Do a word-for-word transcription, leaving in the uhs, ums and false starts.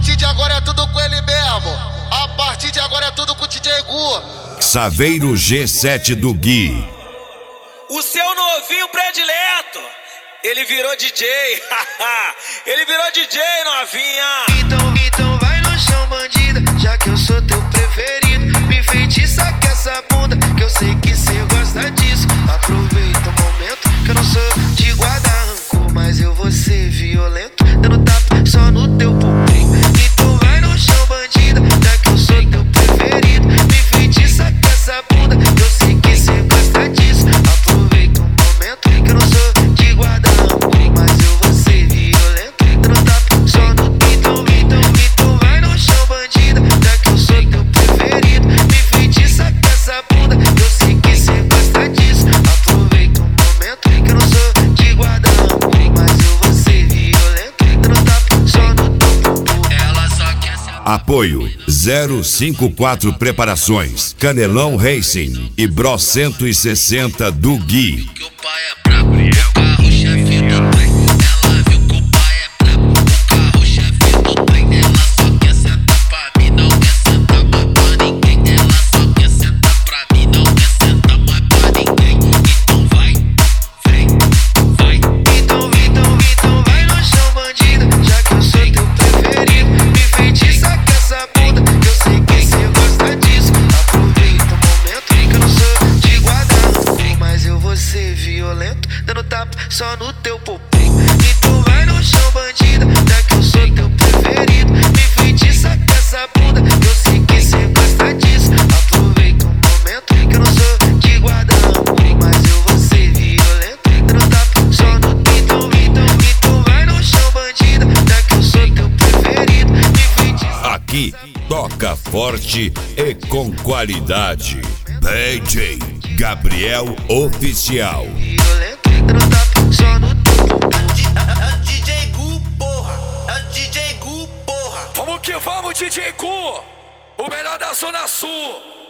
partir de agora é tudo com ele mesmo. A partir de agora é tudo com o D J Gu. Saveiro G sete do Gui. O seu novinho predileto, ele virou D J. Ele virou D J, novinha. Então, então vai no chão, bandida, já que eu sou teu preferido. Me enfeitiça com essa bunda, que eu sei que cê gosta disso. Aproveita o momento, que eu não sou de guardar rancor, mas eu vou ser violento, dando tapa só no teu pulmão. Então vai no chão, bandida, já que eu sou teu preferido. Me enfeitiça com essa bunda, que eu sei que cê gosta disso. Aproveita o momento, que eu não sou de guardar rancor, mas eu vou ser violento, dando tapa só no então, então, então vai no chão, bandida, já que eu sou teu preferido. Me enfeitiça com essa bunda, que eu sei que cê gosta disso. Aproveita o momento, que eu não sou de guardar rancor, mas eu vou ser violento, dando tapa só no topo. Ela só quer ser... Apoio zero cinco quatro Preparações, Canelão Racing e Bro cento e sessenta do Gui. Que o pai é brabo, o carro-chefe do trem. Ela viu que o pai é brabo, o carro-chefe do trem. Ela só quer sentar pra mim, não quer sentar mais pra ninguém. Ela só quer sentar pra mim, não quer sentar mais pra ninguém. Então vai, vem, vai. Então, então, então vai no chão, bandida, já que eu sou teu preferido. Me enfeitiça com essa bunda, que eu sei que cê gosta disso. Aproveita o momento, que eu não sou de guardar rancor, mas eu vou ser violento, dando tapa só no teu popô. Então vai no chão, bandida, já que eu sou teu preferido. Me enfeitiça com essa bunda, que eu sei que cê gosta disso. Aproveita o momento, que eu não sou de guardar rancor, mas eu vou ser violento, dando tapa só no então, então, então vai no chão, bandida, já que eu sou teu preferido. Me enfeitiça. Aqui toca forte e com qualidade. D J Gabriel Oficial. Violento, dando tapa só no topo. É o D J Gu, porra. É o D J Gu, porra. Vamos que vamos, D J Gu, o melhor da Zona Sul.